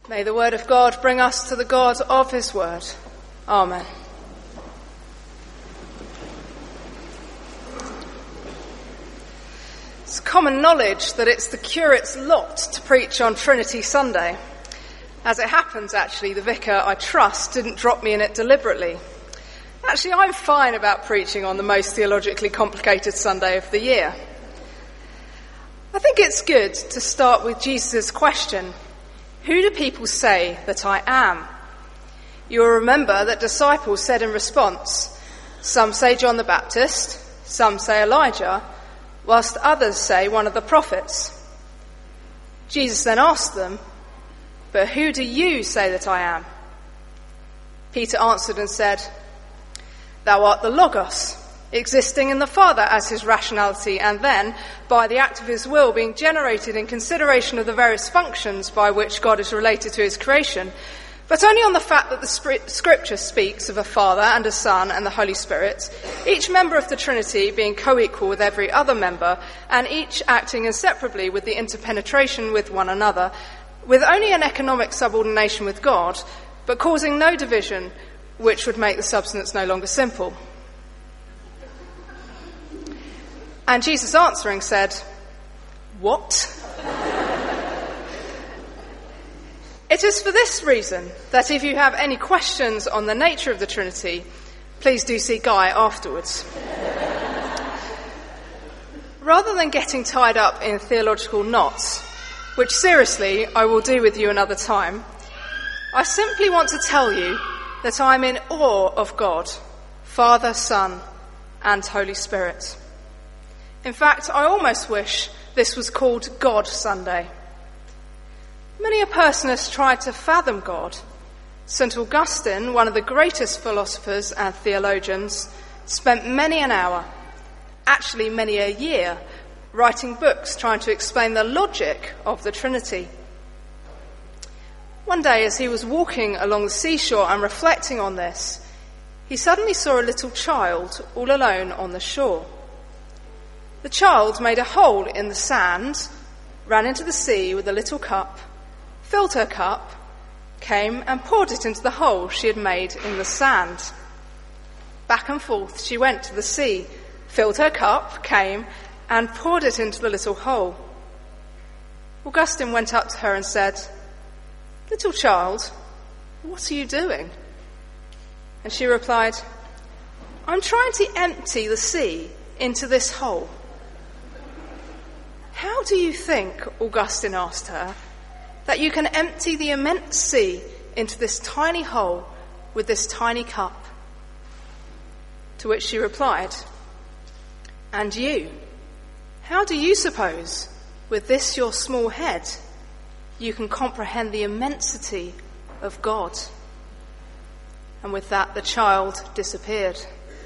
May the word of God bring us to the God of his word. Amen. It's common knowledge that it's the curate's lot to preach on Trinity Sunday. As it happens, actually, the vicar I trust didn't drop me in it deliberately. Actually, I'm fine about preaching on the most theologically complicated Sunday of the year. I think it's good to start with Jesus' question, who do people say that I am? You'll remember that disciples said in response, some say John the Baptist, some say Elijah, whilst others say one of the prophets. Jesus then asked them, but who do you say that I am? Peter answered and said, thou art the Logos, existing in the Father as his rationality, and then, by the act of his will, being generated in consideration of the various functions by which God is related to his creation, but only on the fact that the Scripture speaks of a Father and a Son and the Holy Spirit, each member of the Trinity being co-equal with every other member, and each acting inseparably with the interpenetration with one another, with only an economic subordination with God, but causing no division, which would make the substance no longer simple. And Jesus answering said, what? It is for this reason that if you have any questions on the nature of the Trinity, please do see Guy afterwards. Rather than getting tied up in theological knots, which seriously I will do with you another time, I simply want to tell you that I'm in awe of God, Father, Son, and Holy Spirit. In fact, I almost wish this was called God Sunday. Many a person has tried to fathom God. St. Augustine, one of the greatest philosophers and theologians, spent many an hour, actually many a year, writing books trying to explain the logic of the Trinity. One day, as he was walking along the seashore and reflecting on this, he suddenly saw a little child all alone on the shore. The child made a hole in the sand, ran into the sea with a little cup, filled her cup, came and poured it into the hole she had made in the sand. Back and forth she went to the sea, filled her cup, came and poured it into the little hole. Augustine went up to her and said, little child, what are you doing? And she replied, I'm trying to empty the sea into this hole. How do you think, Augustine asked her, that you can empty the immense sea into this tiny hole with this tiny cup? To which she replied, and you, how do you suppose, with this your small head, you can comprehend the immensity of God? And with that, the child disappeared.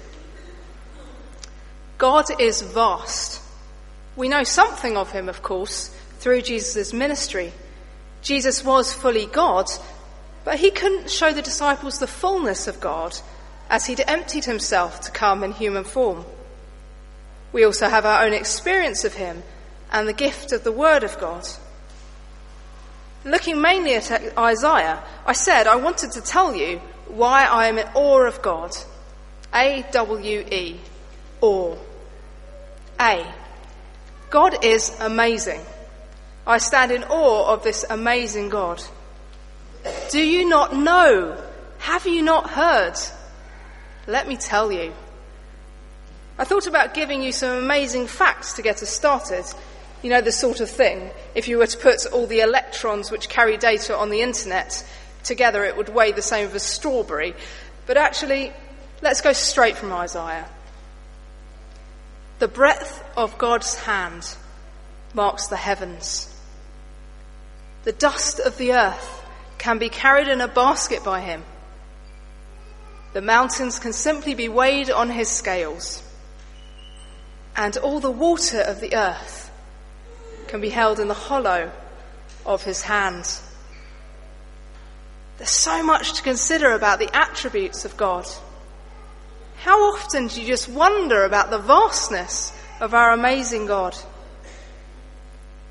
God is vast. We know something of him, of course, through Jesus' ministry. Jesus was fully God, but he couldn't show the disciples the fullness of God as he'd emptied himself to come in human form. We also have our own experience of him and the gift of the Word of God. Looking mainly at Isaiah, I said I wanted to tell you why I am in awe of God. A-W-E, awe. A. God is amazing. I stand in awe of this amazing God. Do you not know? Have you not heard? Let me tell you. I thought about giving you some amazing facts to get us started. You know, the sort of thing, if you were to put all the electrons which carry data on the internet together, it would weigh the same as a strawberry. But actually, let's go straight from Isaiah. The breadth of God's hand marks the heavens. The dust of the earth can be carried in a basket by him. The mountains can simply be weighed on his scales. And all the water of the earth can be held in the hollow of his hand. There's so much to consider about the attributes of God. How often do you just wonder about the vastness of our amazing God?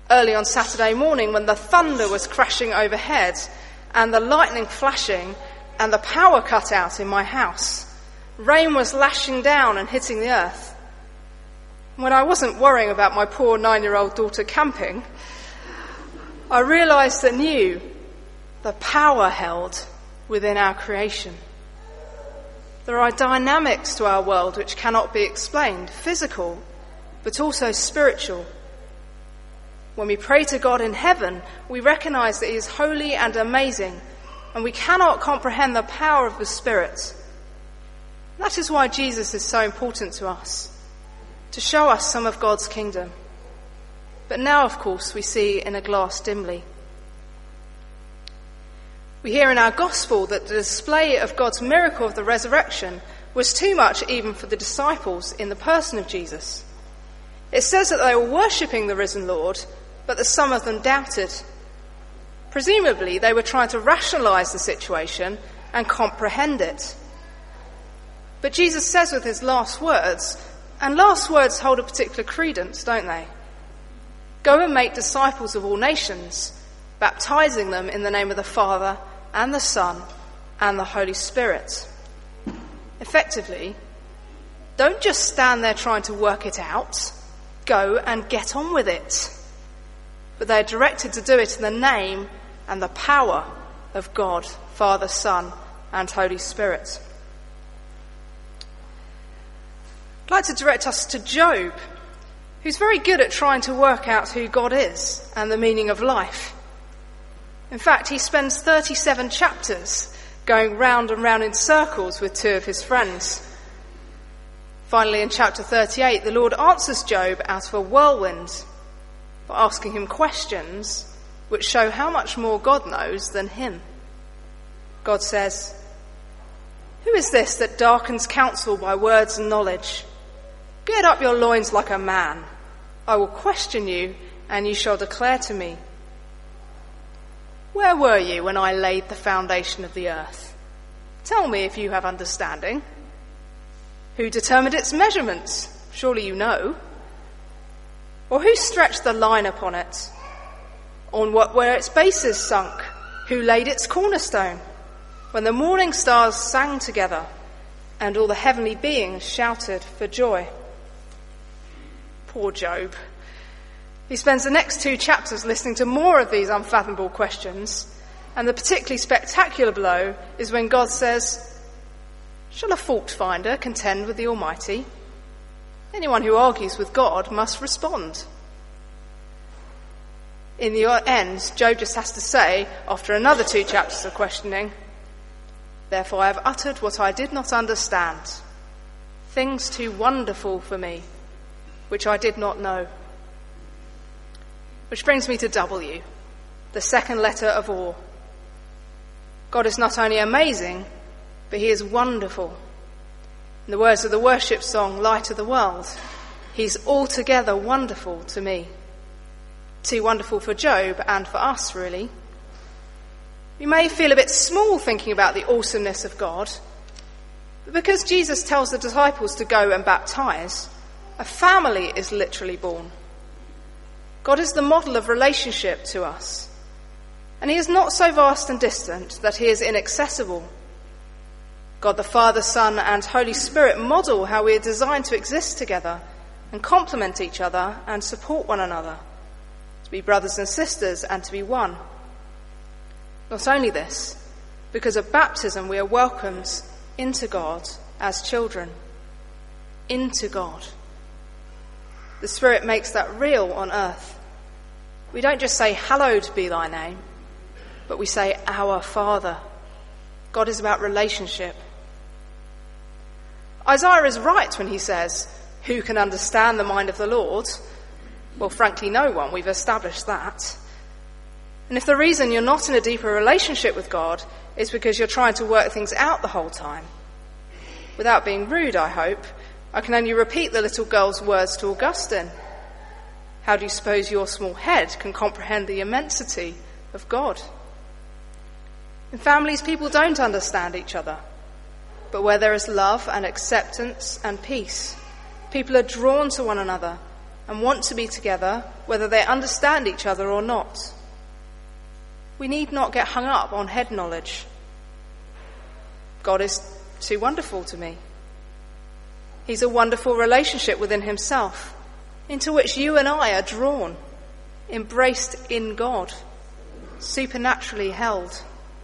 early on Saturday morning when the thunder was crashing overhead and the lightning flashing and the power cut out in my house. Rain was lashing down and hitting the earth. When I wasn't worrying about my poor 9-year-old daughter camping, I realised anew the power held within our creation. There are dynamics to our world which cannot be explained, physical, but also spiritual. When we pray to God in heaven, we recognise that he is holy and amazing, and we cannot comprehend the power of the Spirit. That is why Jesus is so important to us, to show us some of God's kingdom. But now, of course, we see in a glass dimly. We hear in our gospel that the display of God's miracle of the resurrection was too much even for the disciples in the person of Jesus. It says that they were worshipping the risen Lord, but that some of them doubted. Presumably, they were trying to rationalise the situation and comprehend it. But Jesus says with his last words, and last words hold a particular credence, don't they? Go and make disciples of all nations, baptizing them in the name of the Father and the Son and the Holy Spirit. Effectively, don't just stand there trying to work it out. Go and get on with it. But they're directed to do it in the name and the power of God, Father, Son, and Holy Spirit. I'd like to direct us to Job, who's very good at trying to work out who God is and the meaning of life. In fact, he spends 37 chapters going round and round in circles with two of his friends. Finally, in chapter 38, the Lord answers Job out of a whirlwind by asking him questions which show how much more God knows than him. God says, "Who is this that darkens counsel by words and knowledge? Gird up your loins like a man. I will question you, and you shall declare to me. Where were you when I laid the foundation of the earth? Tell me if you have understanding. Who determined its measurements? Surely you know. Or who stretched the line upon it? On what were its bases sunk? Who laid its cornerstone? When the morning stars sang together, and all the heavenly beings shouted for joy." Poor Job. He spends the next 2 chapters listening to more of these unfathomable questions, and the particularly spectacular blow is when God says, "Shall a fault finder contend with the Almighty? Anyone who argues with God must respond." In the end, Job just has to say, after another 2 chapters of questioning, "Therefore I have uttered what I did not understand, things too wonderful for me, which I did not know." Which brings me to W, the second letter of all. God is not only amazing, but he is wonderful. In the words of the worship song, Light of the World, he's altogether wonderful to me. Too wonderful for Job and for us, really. We may feel a bit small thinking about the awesomeness of God, but because Jesus tells the disciples to go and baptize, a family is literally born. God is the model of relationship to us, and he is not so vast and distant that he is inaccessible. God the Father, Son, and Holy Spirit model how we are designed to exist together and complement each other and support one another, to be brothers and sisters and to be one. Not only this, because of baptism we are welcomed into God as children. Into God. The Spirit makes that real on earth. We don't just say, "Hallowed be thy name," but we say, "Our Father." God is about relationship. Isaiah is right when he says, "Who can understand the mind of the Lord?" Well, frankly, no one. We've established that. And if the reason you're not in a deeper relationship with God is because you're trying to work things out the whole time, without being rude, I hope, I can only repeat the little girl's words to Augustine. How do you suppose your small head can comprehend the immensity of God? In families, people don't understand each other. But where there is love and acceptance and peace, people are drawn to one another and want to be together, whether they understand each other or not. We need not get hung up on head knowledge. God is too wonderful to me. He's a wonderful relationship within himself, into which you and I are drawn, embraced in God, supernaturally held.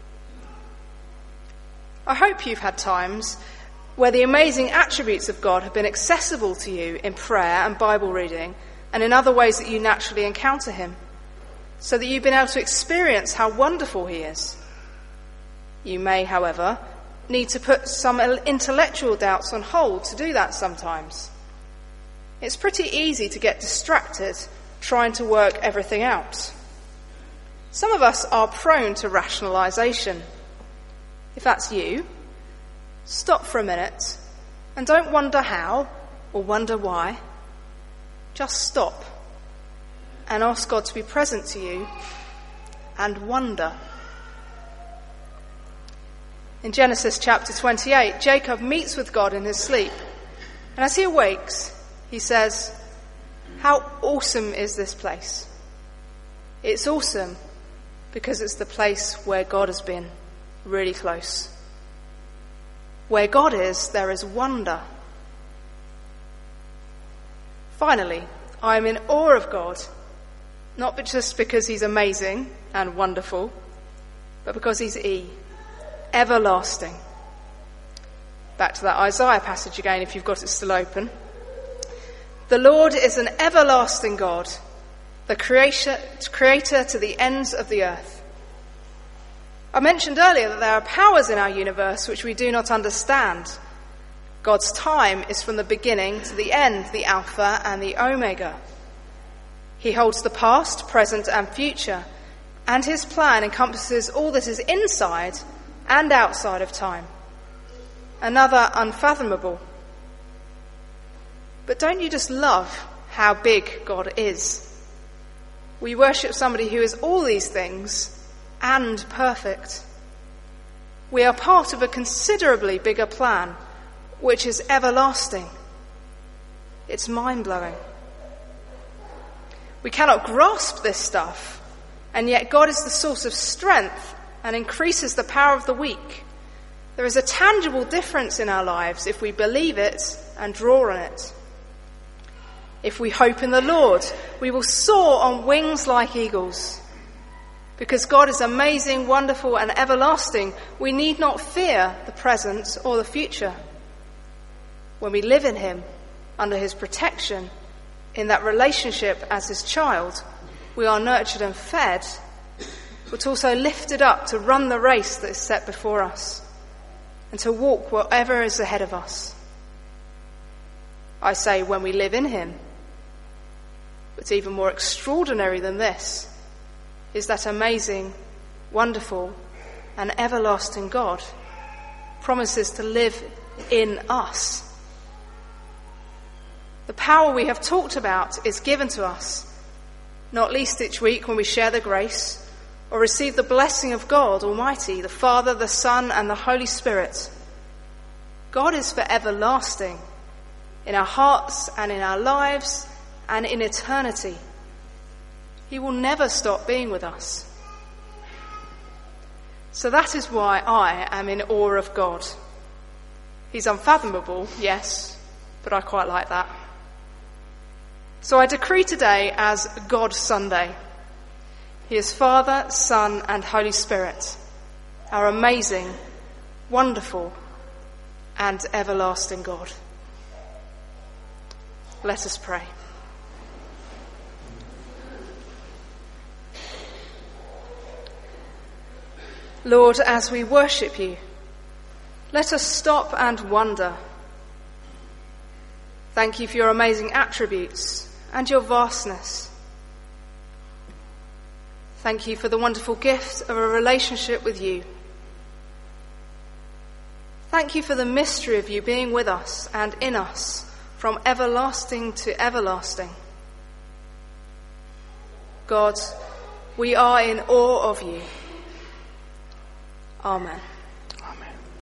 I hope you've had times where the amazing attributes of God have been accessible to you in prayer and Bible reading and in other ways that you naturally encounter him, so that you've been able to experience how wonderful he is. You may, however, need to put some intellectual doubts on hold to do that sometimes. It's pretty easy to get distracted trying to work everything out. Some of us are prone to rationalisation. If that's you, stop for a minute and don't wonder how or wonder why. Just stop and ask God to be present to you and wonder. In Genesis chapter 28, Jacob meets with God in his sleep. And as he awakes, he says, "How awesome is this place?" It's awesome because it's the place where God has been, really close. Where God is, there is wonder. Finally, I am in awe of God, not just because he's amazing and wonderful, but because he's everlasting. Back to that Isaiah passage again, if you've got it still open. The Lord is an everlasting God, the creator to the ends of the earth. I mentioned earlier that there are powers in our universe which we do not understand. God's time is from the beginning to the end, the Alpha and the Omega. He holds the past, present and future, and his plan encompasses all that is inside and outside of time. Another unfathomable. But don't you just love how big God is? We worship somebody who is all these things and perfect. We are part of a considerably bigger plan, which is everlasting. It's mind-blowing. We cannot grasp this stuff, and yet God is the source of strength and increases the power of the weak. There is a tangible difference in our lives if we believe it and draw on it. If we hope in the Lord, we will soar on wings like eagles. Because God is amazing, wonderful, and everlasting, we need not fear the present or the future. When we live in him, under his protection, in that relationship as his child, we are nurtured and fed, but also lifted up to run the race that is set before us and to walk whatever is ahead of us. I say when we live in him, but even more extraordinary than this is that amazing, wonderful, and everlasting God promises to live in us. The power we have talked about is given to us, not least each week when we share the grace or receive the blessing of God Almighty, the Father, the Son, and the Holy Spirit. God is for everlasting in our hearts and in our lives and in eternity. He will never stop being with us. So that is why I am in awe of God. He's unfathomable, yes, but I quite like that. So I decree today as God Sunday. He is Father, Son, and Holy Spirit, our amazing, wonderful, and everlasting God. Let us pray. Lord, as we worship you, let us stop and wonder. Thank you for your amazing attributes and your vastness. Thank you for the wonderful gift of a relationship with you. Thank you for the mystery of you being with us and in us from everlasting to everlasting. God, we are in awe of you. Amen.